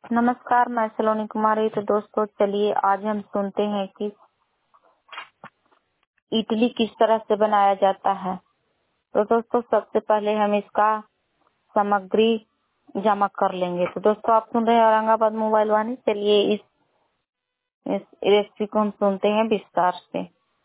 नमस्कार, मैं सलोनी कुमारी। तो दोस्तों चलिए आज हम सुनते हैं कि इडली किस तरह से बनाया जाता है। तो दोस्तों सबसे पहले हम इसका सामग्री जमा कर लेंगे। तो दोस्तों आप सुन रहे हैं औरंगाबाद मोबाइल वाणी। चलिए इस रेसिपी को हम सुनते हैं विस्तार से।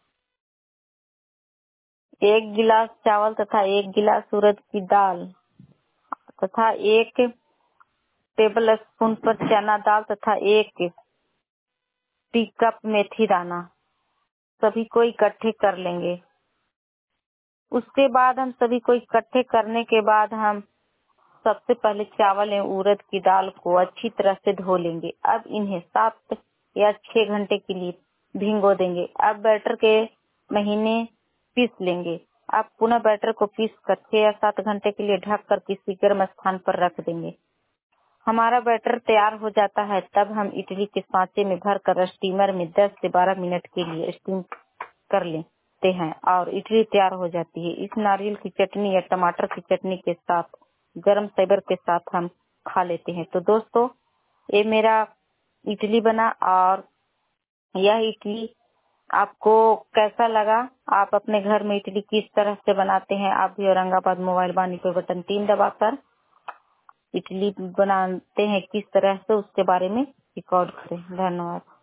1 गिलास चावल तथा 1 गिलास उड़द की दाल तथा 1 टेबल स्पून पर चना दाल तथा 1 टी कप मेथी दाना सभी को इकट्ठे कर लेंगे। उसके बाद हम सभी को इकट्ठे करने के बाद हम सबसे पहले चावल एवं उड़द की दाल को अच्छी तरह से धो लेंगे। अब इन्हें 7 या 6 घंटे के लिए भिगो देंगे। अब बैटर के महीने पीस लेंगे। अब पुनः बैटर को पीस कर 6 या 7 घंटे के लिए ढक कर किसी गर्म स्थान पर रख देंगे। हमारा बैटर तैयार हो जाता है, तब हम इडली के सांचे में भरकर स्टीमर में 10 से 12 मिनट के लिए स्टीम कर लेते हैं और इडली तैयार हो जाती है। इस नारियल की चटनी या टमाटर की चटनी के साथ, गरम सेवर के साथ हम खा लेते हैं। तो दोस्तों ये मेरा इडली बना और यह इडली आपको कैसा लगा? आप अपने घर में इडली किस तरह से बनाते हैं? आप भी औरंगाबाद मोबाइल वाणी पे बटन 3 दबाकर इडली बनाते हैं किस तरह से, उसके बारे में रिकॉर्ड करें। धन्यवाद।